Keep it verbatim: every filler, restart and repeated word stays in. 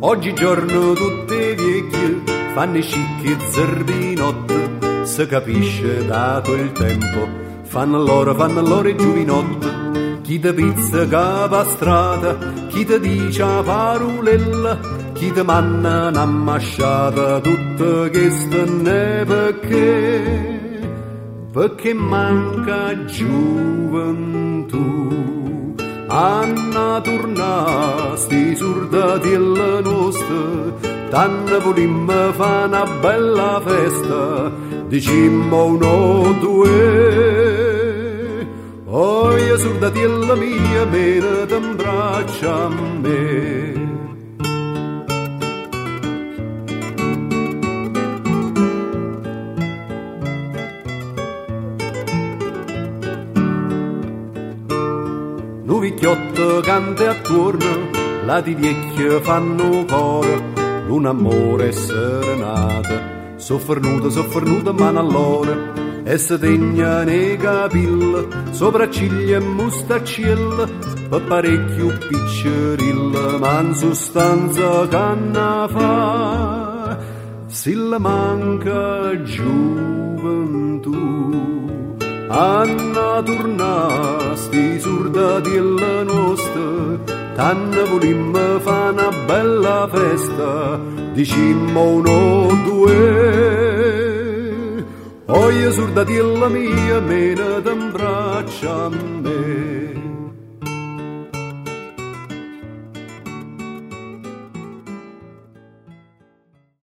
Oggigiorno tutte vecchie fanno scicchi zerbi notte, si capisce dato il tempo, fanno loro, fanno loro i giovinotti. Chi ti pizzica per strada, chi ti dice a parolella, chi ti manna una masciata, tutte queste ne perché, perché manca gioventù. Anna torna sti soldati alla nostra, tanne volimmo fa una bella festa, dicimmo uno due. Oh, io soldati alla mia, mena t'imbraccia a me. Nu vecchiotto canta attorno, la di vecchie fanno coro, un amore serenata, soffernuta, soffernuta mano all'ora, e se tegna nei capilli, sopracciglia e mustaccilla, per parecchio piccerilla, ma in sostanza canna fa, si la manca gioventù. Anna torna sti soldati alla nostra, tanne volimmo fa una bella festa, dicimmo uno due. Oh, io soldati alla mia, mena t'imbraccia a me.